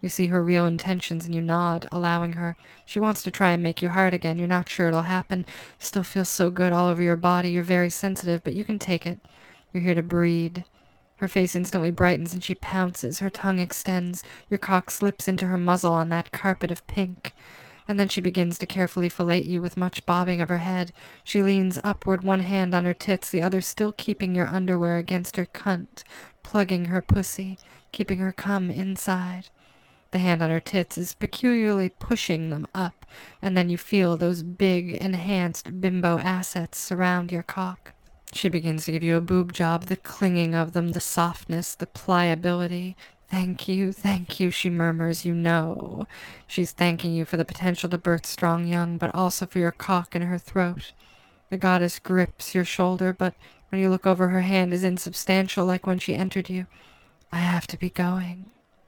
Speaker 1: You see her real intentions and you nod, allowing her. She wants to try and make you hard again. You're not sure it'll happen. Still feels so good all over your body. You're very sensitive, but you can take it. You're here to breed. Her face instantly brightens and she pounces. Her tongue extends. Your cock slips into her muzzle on that carpet of pink. And then she begins to carefully fillet you with much bobbing of her head. She leans upward, one hand on her tits, the other still keeping your underwear against her cunt, plugging her pussy, keeping her cum inside. The hand on her tits is peculiarly pushing them up, and then you feel those big, enhanced bimbo assets surround your cock. She begins to give you a boob job, the clinging of them, the softness, the pliability. Thank you, thank you, she murmurs, you know. She's thanking you for the potential to birth strong young, but also for your cock in her throat. The goddess grips your shoulder, but when you look over, her hand is insubstantial like when she entered you. I have to be going.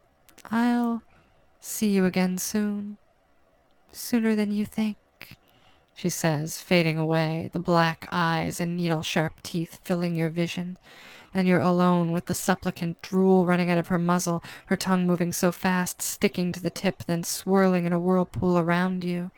Speaker 1: I'll see you again soon. Sooner than you think, she says, fading away, the black eyes and needle-sharp teeth filling your vision. And you're alone with the supplicant, drool running out of her muzzle, her tongue moving so fast, sticking to the tip, then swirling in a whirlpool around you.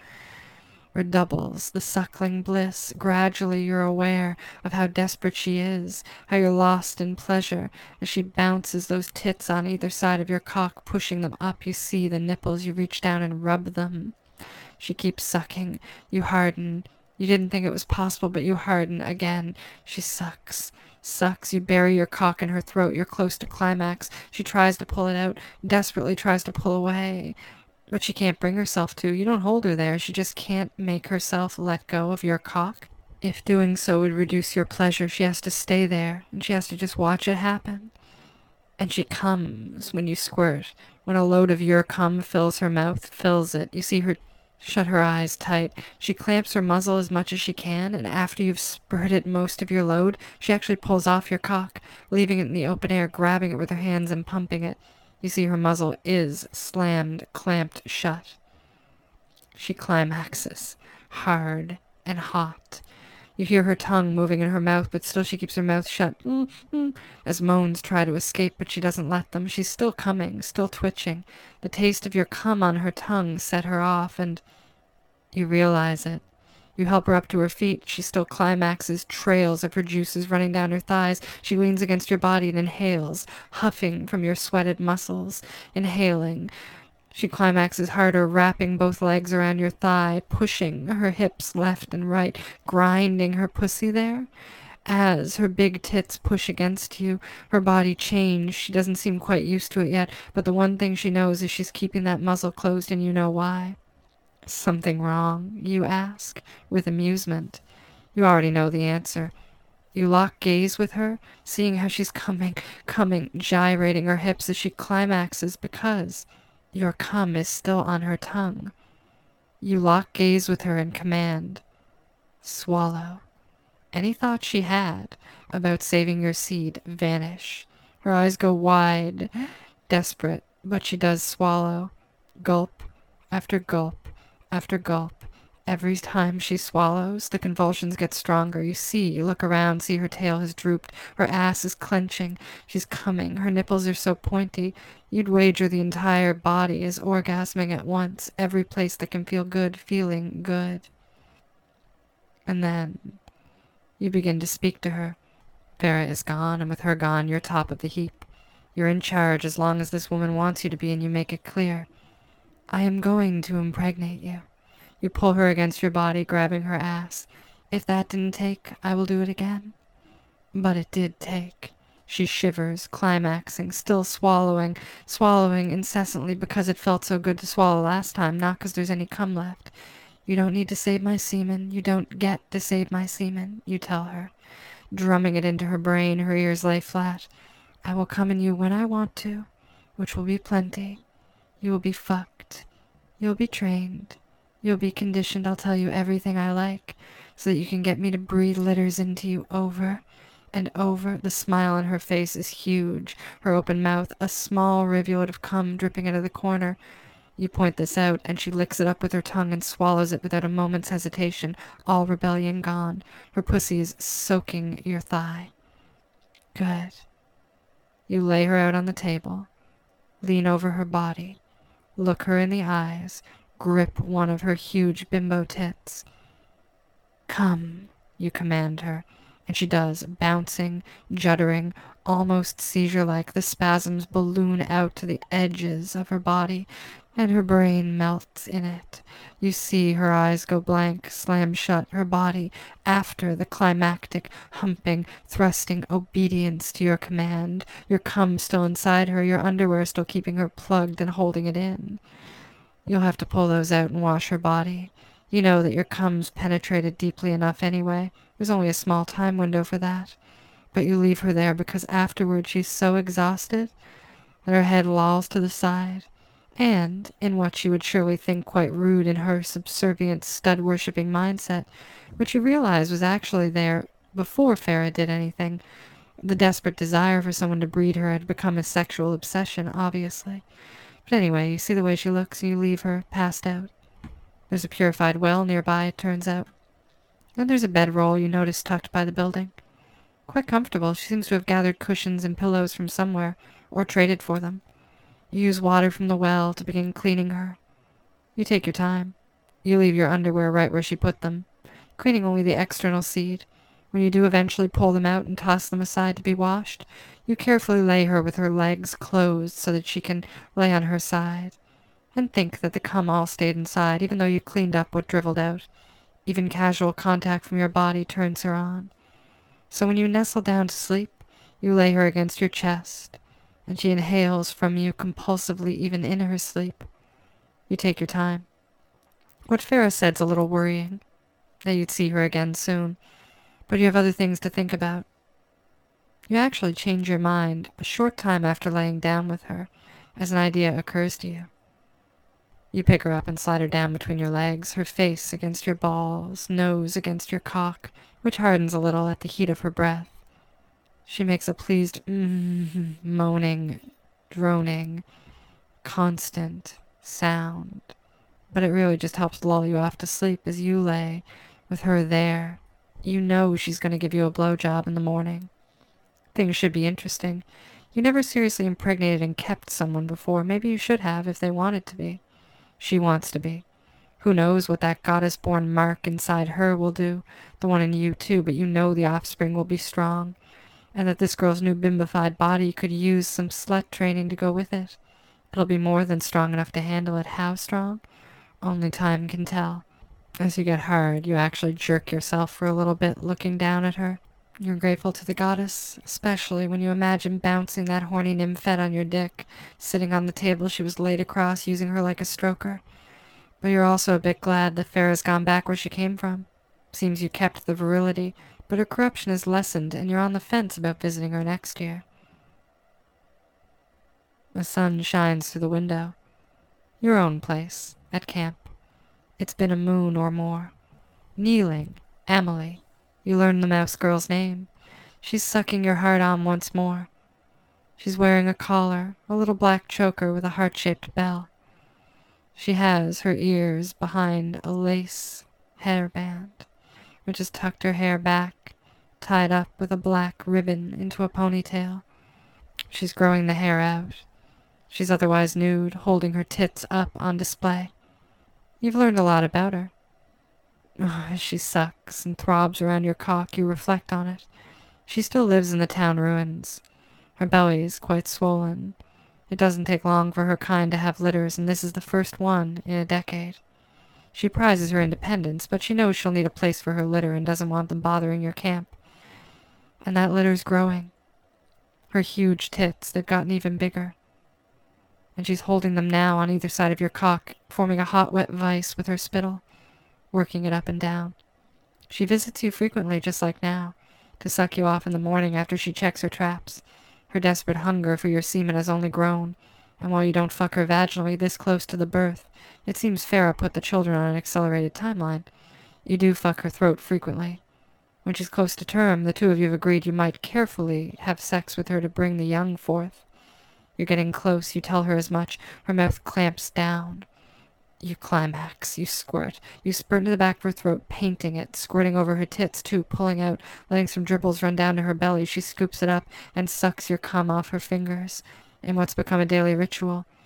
Speaker 1: Redoubles the suckling bliss. Gradually you're aware of how desperate she is, how you're lost in pleasure. As she bounces those tits on either side of your cock, pushing them up, you see the nipples, you reach down and rub them. She keeps sucking. You harden. You didn't think it was possible, but you harden again. She sucks. Sucks. You bury your cock in her throat. You're close to climax. She tries to pull it out, desperately tries to pull away. But she can't bring herself to. You don't hold her there. She just can't make herself let go of your cock. If doing so would reduce your pleasure, she has to stay there, and she has to just watch it happen. And she comes when you squirt. When a load of your cum fills her mouth, fills it. You see her shut her eyes tight. She clamps her muzzle as much as she can, and after you've spurted most of your load, she actually pulls off your cock, leaving it in the open air, grabbing it with her hands and pumping it. You see her muzzle is slammed, clamped shut. She climaxes, hard and hot. You hear her tongue moving in her mouth, but still she keeps her mouth shut, mm, mm, as moans try to escape, but she doesn't let them. She's still coming, still twitching. The taste of your cum on her tongue set her off, and you realize it. You help her up to her feet. She still climaxes, trails of her juices running down her thighs. She leans against your body and inhales, huffing from your sweated muscles, inhaling. She climaxes harder, wrapping both legs around your thigh, pushing her hips left and right, grinding her pussy there. As her big tits push against you, her body changes. She doesn't seem quite used to it yet, but the one thing she knows is she's keeping that muzzle closed, and you know why. Something wrong, you ask, with amusement. You already know the answer. You lock gaze with her, seeing how she's coming, coming, gyrating her hips as she climaxes because your cum is still on her tongue. You lock gaze with her and command, swallow. Any thoughts she had about saving your seed vanish. Her eyes go wide, desperate, but she does swallow. Gulp after gulp after gulp. Every time she swallows, the convulsions get stronger. You see, you look around, see her tail has drooped. Her ass is clenching. She's coming. Her nipples are so pointy. You'd wager the entire body is orgasming at once. Every place that can feel good, feeling good. And then you begin to speak to her. Vera is gone, and with her gone, you're top of the heap. You're in charge as long as this woman wants you to be, and you make it clear. I am going to impregnate you. You pull her against your body, grabbing her ass. If that didn't take, I will do it again. But it did take. She shivers, climaxing, still swallowing, swallowing incessantly because it felt so good to swallow last time, not because there's any cum left. You don't need to save my semen. You don't get to save my semen, you tell her, drumming it into her brain. Her ears lay flat. I will come in you when I want to, which will be plenty. You will be fucked. You'll be trained. You'll be conditioned. I'll tell you everything I like, so that you can get me to breathe litters into you over and over. The smile on her face is huge. Her open mouth, a small rivulet of cum dripping out of the corner. You point this out, and she licks it up with her tongue and swallows it without a moment's hesitation, all rebellion gone. Her pussy is soaking your thigh. Good. You lay her out on the table, lean over her body. look her in the eyes, grip one of her huge bimbo tits. "Come," you command her, and she does, bouncing, juddering, almost seizure-like. The spasms balloon out to the edges of her body, and her brain melts in it. You see her eyes go blank, slam shut, her body, after the climactic, humping, thrusting obedience to your command, your cum still inside her, your underwear still keeping her plugged and holding it in. You'll have to pull those out and wash her body. You know that your cum's penetrated deeply enough anyway. There's only a small time window for that. But you leave her there because afterward she's so exhausted that her head lolls to the side, and, in what she would surely think quite rude in her subservient, stud-worshipping mindset, which you realize was actually there before Farah did anything, the desperate desire for someone to breed her had become a sexual obsession, obviously. But anyway, you see the way she looks, and you leave her, passed out. There's a purified well nearby, it turns out. And there's a bedroll you notice tucked by the building. Quite comfortable. She seems to have gathered cushions and pillows from somewhere, or traded for them. You use water from the well to begin cleaning her. You take your time. You leave your underwear right where she put them, cleaning only the external seed. When you do eventually pull them out and toss them aside to be washed, you carefully lay her with her legs closed so that she can lay on her side, and think that the cum all stayed inside, even though you cleaned up what dribbled out. Even casual contact from your body turns her on. So when you nestle down to sleep, you lay her against your chest, and she inhales from you compulsively even in her sleep. You take your time. What Farah said's a little worrying, that you'd see her again soon, but you have other things to think about. You actually change your mind a short time after laying down with her, as an idea occurs to you. You pick her up and slide her down between your legs, her face against your balls, nose against your cock, which hardens a little at the heat of her breath. She makes a pleased mm, moaning, droning, constant sound, but it really just helps lull you off to sleep as you lay with her there. You know she's going to give you a blowjob in the morning. Things should be interesting. You never seriously impregnated and kept someone before. Maybe you should have if they wanted to be. She wants to be. Who knows what that goddess-born mark inside her will do, the one in you too, but you know the offspring will be strong, and that this girl's new bimbified body could use some slut training to go with it. It'll be more than strong enough to handle it. How strong? Only time can tell. As you get hard, you actually jerk yourself for a little bit, looking down at her. You're grateful to the goddess, especially when you imagine bouncing that horny nymphette on your dick, sitting on the table she was laid across, using her like a stroker. But you're also a bit glad that Farah's gone back where she came from. Seems you kept the virility, but her corruption has lessened, and you're on the fence about visiting her next year. The sun shines through the window. Your own place, at camp. It's been a moon or more. Kneeling, Amelie. You learn the mouse girl's name. She's sucking your heart on once more. She's wearing a collar, a little black choker with a heart-shaped bell. She has her ears behind a lace hairband, which has tucked her hair back, tied up with a black ribbon into a ponytail. She's growing the hair out. She's otherwise nude, holding her tits up on display. You've learned a lot about her. As she sucks and throbs around your cock, you reflect on it. She still lives in the town ruins. Her belly is quite swollen. It doesn't take long for her kind to have litters, and this is the first one in a decade. She prizes her independence, but she knows she'll need a place for her litter and doesn't want them bothering your camp. And that litter's growing. Her huge tits, they've gotten even bigger. And she's holding them now on either side of your cock, forming a hot, wet vice with her spittle, working it up and down. She visits you frequently, just like now, to suck you off in the morning after she checks her traps. Her desperate hunger for your semen has only grown, and while you don't fuck her vaginally this close to the birth, it seems Farah put the children on an accelerated timeline. You do fuck her throat frequently. When she's close to term, the two of you have agreed you might carefully have sex with her to bring the young forth. You're getting close, you tell her as much. Her mouth clamps down. You climax, you squirt. You spurt into the back of her throat, painting it, squirting over her tits too, pulling out, letting some dribbles run down to her belly. She scoops it up and sucks your cum off her fingers, in what's become a daily ritual.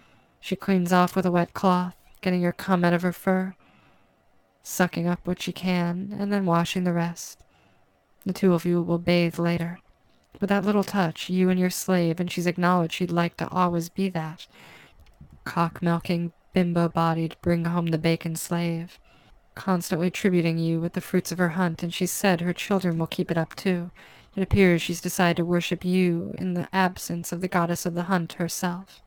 Speaker 1: She cleans off with a wet cloth, getting your cum out of her fur, sucking up what she can, and then washing the rest. The two of you will bathe later. With that little touch, you and your slave, and she's acknowledged she'd like to always be that. Cock-milking, bimbo-bodied, bring-home-the-bacon slave, constantly tributing you with the fruits of her hunt, and she said her children will keep it up too. It appears she's decided to worship you in the absence of the goddess of the hunt herself.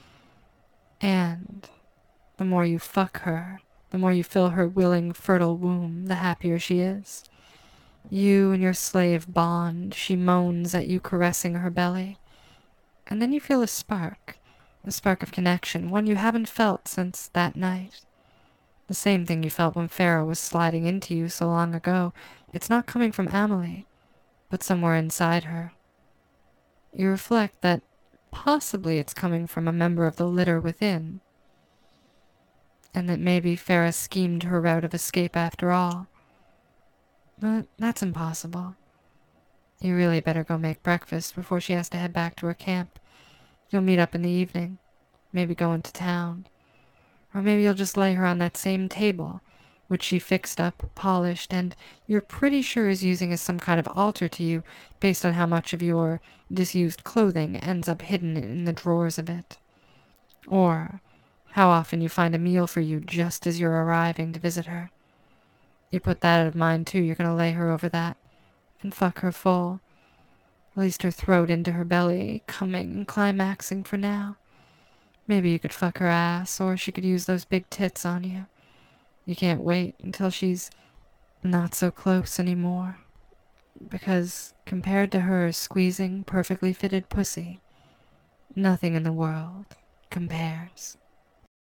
Speaker 1: And the more you fuck her, the more you fill her willing, fertile womb, the happier she is. You and your slave bond. She moans at you caressing her belly. And then you feel a spark, a spark of connection, one you haven't felt since that night. The same thing you felt when Pharaoh was sliding into you so long ago. It's not coming from Amelie, but somewhere inside her. You reflect that possibly it's coming from a member of the litter within, and that maybe Farah schemed her route of escape after all. But that's impossible. You really better go make breakfast before she has to head back to her camp. You'll meet up in the evening, maybe go into town. Or maybe you'll just lay her on that same table, which she fixed up, polished, and you're pretty sure is using as some kind of altar to you based on how much of your disused clothing ends up hidden in the drawers of it. Or how often you find a meal for you just as you're arriving to visit her. You put that out of mind too, you're gonna lay her over that and fuck her full. At least her throat into her belly, coming and climaxing for now. Maybe you could fuck her ass, or she could use those big tits on you. You can't wait until she's not so close anymore. Because compared to her squeezing perfectly fitted pussy, nothing in the world compares.